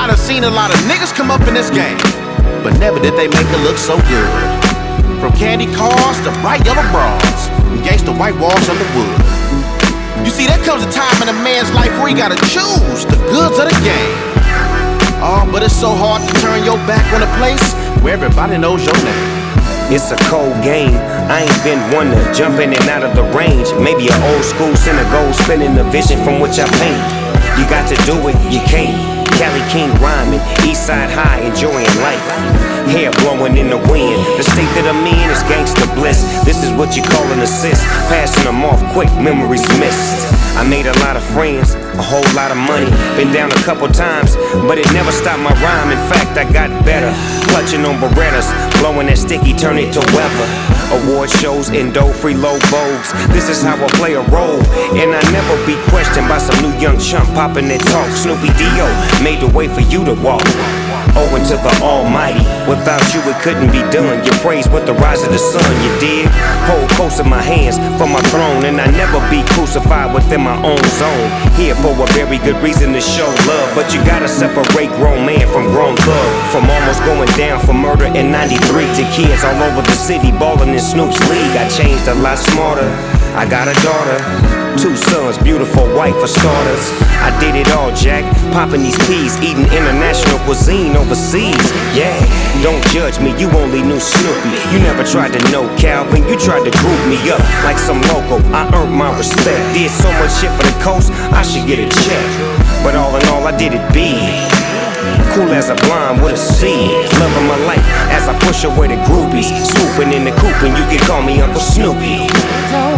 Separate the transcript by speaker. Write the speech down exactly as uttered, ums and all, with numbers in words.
Speaker 1: I done seen a lot of niggas come up in this game, but never did they make it look so good. From candy cars to bright yellow bras, and gangsta white walls under wood. You see, there comes a time in a man's life where he gotta choose the goods of the game. Oh, but it's so hard to turn your back on a place where everybody knows your name.
Speaker 2: It's a cold game, I ain't been one to jump in and out of the range. Maybe an old school synagogue spinning the vision from which I paint. You got to do it, you can't. Cali King rhyming, Eastside High enjoying life. Hair blowing in the wind, the state that I'm in is gangsta bliss. This is what you call an assist, passing them off quick, memories missed. I made a lot of friends, a whole lot of money. Been down a couple times, but it never stopped my rhyme. In fact, I got better. Clutching on Berettas, blowing that sticky, turn it to weather. Award shows, Indo, free low vogues. This is how I play a role, and I never be questioned by some new young chump popping that talk. Snoopy Dio made the way for you to walk. Owing to the Almighty, without you it couldn't be done. Your praise with the rise of the sun, you dig? Hold close in my hands for my throne, and I never be crucified within my own zone. Here for a very good reason to show love, but you gotta separate grown man from grown thug. From almost going down for murder in ninety-three to kids all over the city balling in Snoop's league. I changed a lot smarter. I got a daughter, two sons, beautiful wife for starters. I did it all, Jack, popping these peas, eating international cuisine overseas. Yeah, don't judge me, you only knew Snoopy. You never tried to know Calvin, you tried to group me up like some local. I earned my respect, did so much shit for the coast, I should get a check. But all in all, I did it big. Cool as a blonde with a seed. Loving my life as I push away the groupies. Swooping in the coop and you can call me Uncle Snoopy.